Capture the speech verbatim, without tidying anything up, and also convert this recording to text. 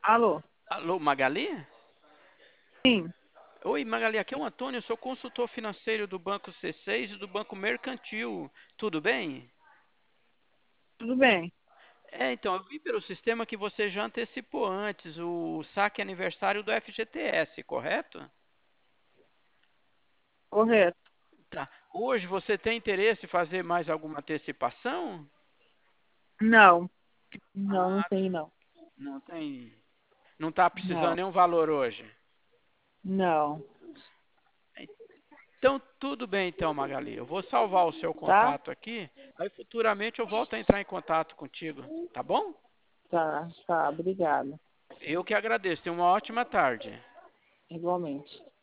Alô? Alô, Magali? Sim, Oi, Magali, aqui é o Antônio, eu sou consultor financeiro do Banco C seis e do Banco Mercantil. Tudo bem? tudo bem. É, então, eu vi pelo sistema que você já antecipou antes o saque aniversário do F G T S, correto? Correto. Tá. Hoje você tem interesse em fazer mais alguma antecipação? Não, não, não Ah, tem não. não tem. Não está precisando Não, nenhum valor hoje. não. Então, tudo bem então, Magali. Eu vou salvar o seu Tá? contato aqui, aí futuramente eu volto a entrar em contato contigo, tá bom? Tá, tá, obrigada. Eu que agradeço. Tenha uma ótima tarde. Igualmente.